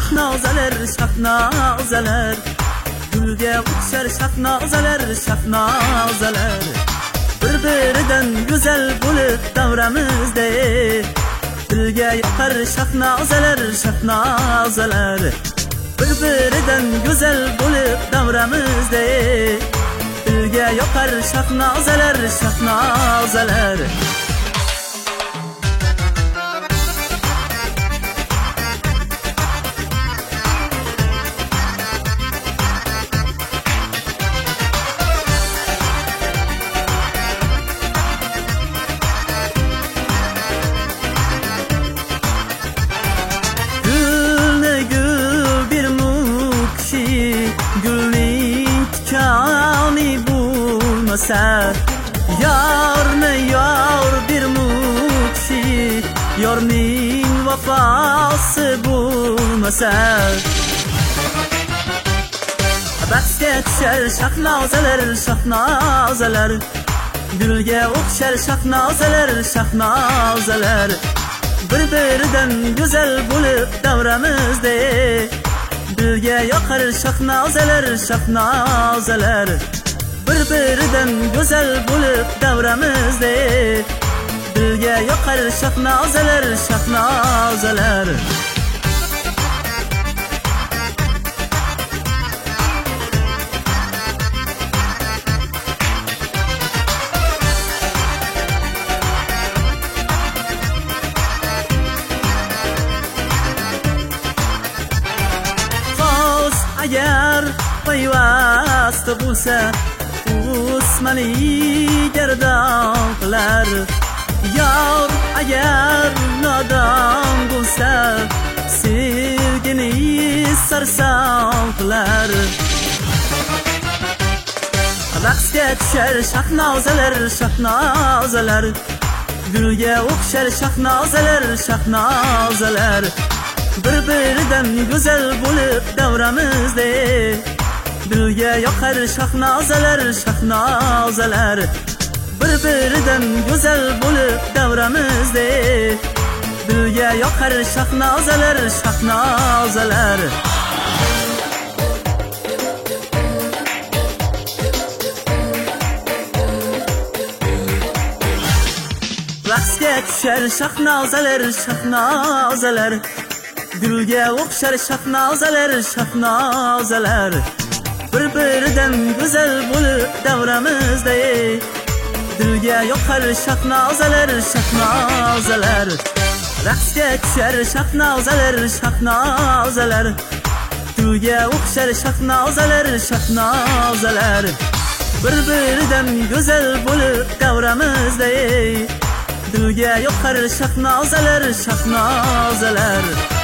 shahnozalar, shahnozalar, gulga o'xshar shahnozalar, shahnozalar, bir-biridan go'zal bo'lib davramizda, dilga yoqar shahnozalar, shahnozalar, bir-biridan go'zal bo'lib davramizda, dilga yoqar shahnozalar, shahnozalar. Yorni yor bir mukshi, yorning vafosi bo'lmasa, bahsga tushar shahnozalar, shahnozalar, gulga o'xshar shahnozalar, shahnozalar, bir-biridan go'zal bo'lib davramizda, dilga yoqar shahnozalar, shahnozalar, bir-biridan go'zal bo'lib davramizda, dilga yoqar shahnozalar, shahnozalar. Xo'sh, agar payvast bo'lsa, Usmani gardon qilar, yor agar nodon bo'lsa, sevgini sarson qilar. Raqsga tushar shahnozalar, shahnozalar, gulga o'xshar shahnozalar, shahnozalar, bir-biridan go'zal bo'lib davramizda, dilga yoqar shahnozalar, shahnozalar, bir-biridan go'zal bo'lib davramizda, dilga yoqar shahnozalar, shahnozalar. Raqsga tushar shahnozalar, shahnozalar, gulga o'xshar shahnozalar, shahnozalar, bir-biridan go'zal bo'lib davramizda, dilga yoqar shahnozalar, shahnozalar. Raqsga tushar shahnozalar, shahnozalar, dilga o'xshar shahnozalar, shahnozalar, bir-biridan go'zal bo'lib davramizda, dilga yoqar shahnozalar, shahnozalar.